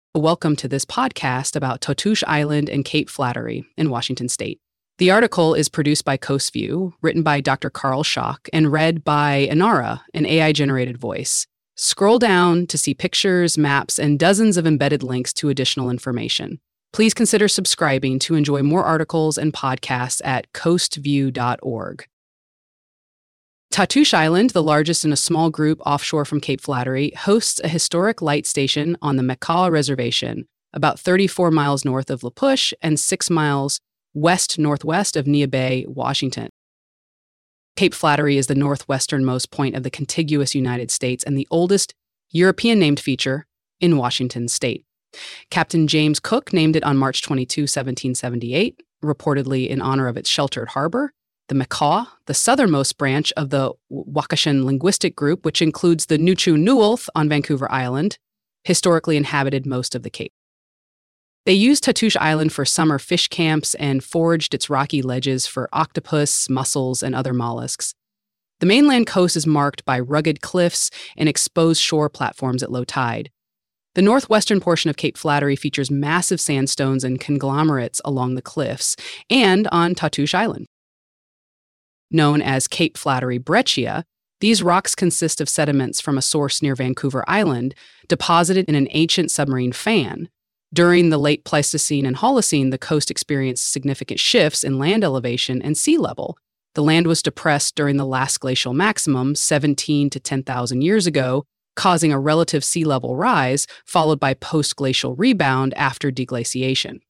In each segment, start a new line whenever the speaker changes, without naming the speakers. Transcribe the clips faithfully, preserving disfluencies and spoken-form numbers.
Welcome to this podcast about Tatoosh Island and Cape Flattery in Washington State. The article is produced by Coast View, written by Doctor Carl Schock, and read by Inara, an A I-generated voice. Scroll down to see pictures, maps, and dozens of embedded links to additional information. Please consider subscribing to enjoy more articles and podcasts at coast view dot org. Tatoosh Island, the largest in a small group offshore from Cape Flattery, hosts a historic light station on the Makah Reservation, about thirty-four miles north of La Push and six miles west-northwest of Neah Bay, Washington. Cape Flattery is the northwesternmost point of the contiguous United States and the oldest European-named feature in Washington State. Captain James Cook named it on March twenty-second, seventeen seventy-eight, reportedly in honor of its sheltered harbor. The Makah, the southernmost branch of the Wakashan linguistic group, which includes the Nuchu-Nuulth on Vancouver Island, historically inhabited most of the Cape. They used Tatoosh Island for summer fish camps and foraged its rocky ledges for octopus, mussels, and other mollusks. The mainland coast is marked by rugged cliffs and exposed shore platforms at low tide. The northwestern portion of Cape Flattery features massive sandstones and conglomerates along the cliffs and on Tatoosh Island. Known as Cape Flattery breccia, these rocks consist of sediments from a source near Vancouver Island, deposited in an ancient submarine fan. During the late Pleistocene and Holocene, the coast experienced significant shifts in land elevation and sea level. The land was depressed during the last glacial maximum, seventeen to ten thousand years ago, causing a relative sea level rise, followed by post-glacial rebound after deglaciation.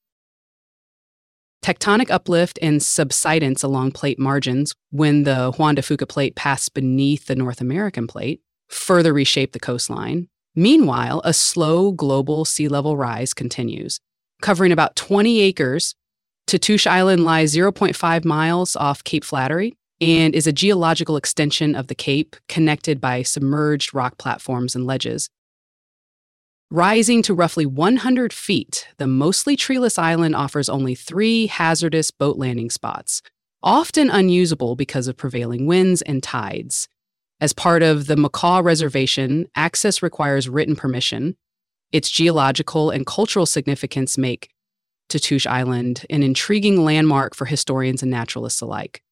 Tectonic uplift and subsidence along plate margins, when the Juan de Fuca plate passed beneath the North American plate, further reshaped the coastline. Meanwhile, a slow global sea level rise continues. Covering about twenty acres, Tatoosh Island lies zero point five miles off Cape Flattery and is a geological extension of the Cape, connected by submerged rock platforms and ledges. Rising to roughly one hundred feet, the mostly treeless island offers only three hazardous boat landing spots, often unusable because of prevailing winds and tides. As part of the Makah Reservation, access requires written permission. Its geological and cultural significance make Tatoosh Island an intriguing landmark for historians and naturalists alike.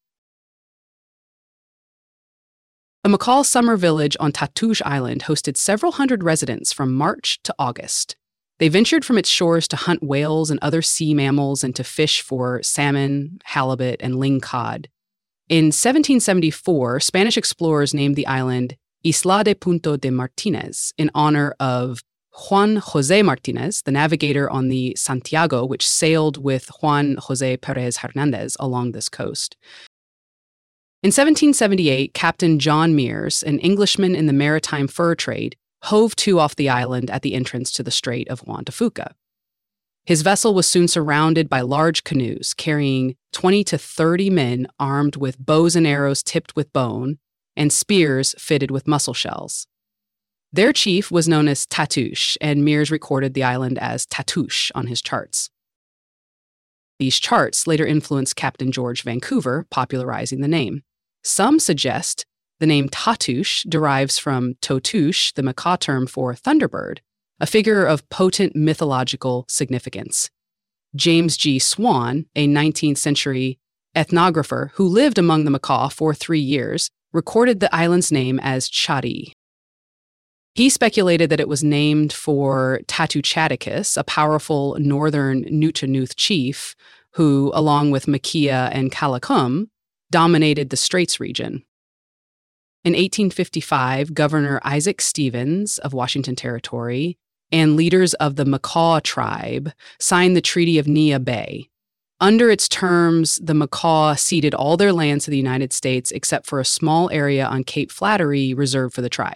A Makah summer village on Tatoosh Island hosted several hundred residents from March to August. They ventured from its shores to hunt whales and other sea mammals and to fish for salmon, halibut, and ling cod. In seventeen seventy-four, Spanish explorers named the island Isla de Punta de Martinez in honor of Juan José Martinez, the navigator on the Santiago, which sailed with Juan José Pérez Hernández along this coast. In seventeen seventy-eight, Captain John Mears, an Englishman in the maritime fur trade, hove to off the island at the entrance to the Strait of Juan de Fuca. His vessel was soon surrounded by large canoes carrying twenty to thirty men armed with bows and arrows tipped with bone and spears fitted with mussel shells. Their chief was known as Tatoosh, and Mears recorded the island as Tatoosh on his charts. These charts later influenced Captain George Vancouver, popularizing the name. Some suggest the name Tatoosh derives from Totush, the Makah term for thunderbird, a figure of potent mythological significance. James G. Swan, a nineteenth century ethnographer who lived among the Makah for three years, recorded the island's name as Chadi. He speculated that it was named for Tatuchaticus, a powerful northern Nuchanuth chief who, along with Makia and Kalakum, dominated the Straits region. In eighteen fifty-five, Governor Isaac Stevens of Washington Territory and leaders of the Makah tribe signed the Treaty of Neah Bay. Under its terms, the Makah ceded all their lands to the United States except for a small area on Cape Flattery reserved for the tribe.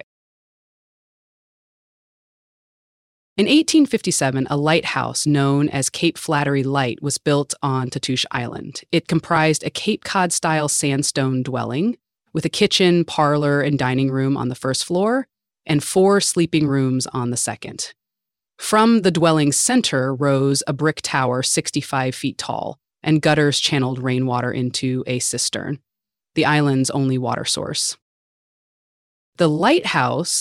In eighteen fifty-seven, a lighthouse known as Cape Flattery Light was built on Tatoosh Island. It comprised a Cape Cod-style sandstone dwelling with a kitchen, parlor, and dining room on the first floor and four sleeping rooms on the second. From the dwelling's center rose a brick tower sixty-five feet tall, and gutters channeled rainwater into a cistern, the island's only water source. The lighthouse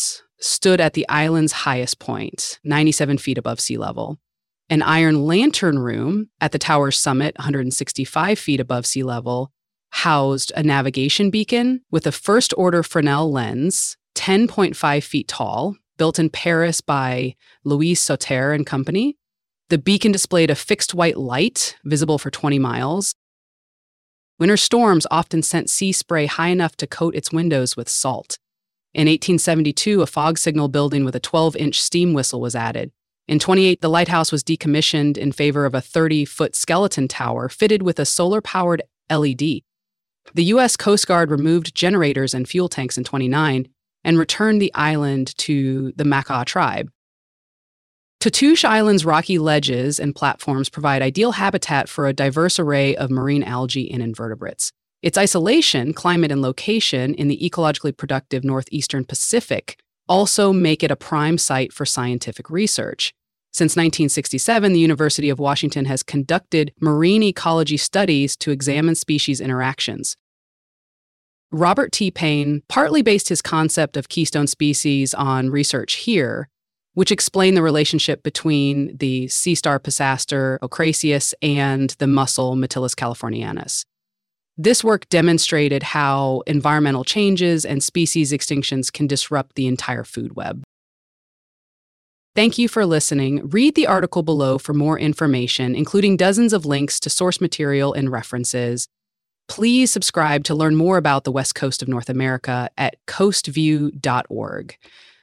stood at the island's highest point, ninety-seven feet above sea level. An iron lantern room at the tower's summit, one hundred sixty-five feet above sea level, housed a navigation beacon with a first-order Fresnel lens, ten point five feet tall, built in Paris by Louis Sauter and Company. The beacon displayed a fixed white light, visible for twenty miles. Winter storms often sent sea spray high enough to coat its windows with salt. In eighteen seventy-two, a fog signal building with a twelve-inch steam whistle was added. In twenty-eight, the lighthouse was decommissioned in favor of a thirty-foot skeleton tower fitted with a solar-powered L E D. The U S Coast Guard removed generators and fuel tanks in twenty-nine and returned the island to the Makah tribe. Tatoosh Island's rocky ledges and platforms provide ideal habitat for a diverse array of marine algae and invertebrates. Its isolation, climate, and location in the ecologically productive northeastern Pacific also make it a prime site for scientific research. Since nineteen sixty-seven, the University of Washington has conducted marine ecology studies to examine species interactions. Robert T. Payne partly based his concept of keystone species on research here, which explained the relationship between the sea star Pisaster ocraceus and the mussel Mytilus californianus. This work demonstrated how environmental changes and species extinctions can disrupt the entire food web. Thank you for listening. Read the article below for more information, including dozens of links to source material and references. Please subscribe to learn more about the West Coast of North America at coastview dot org.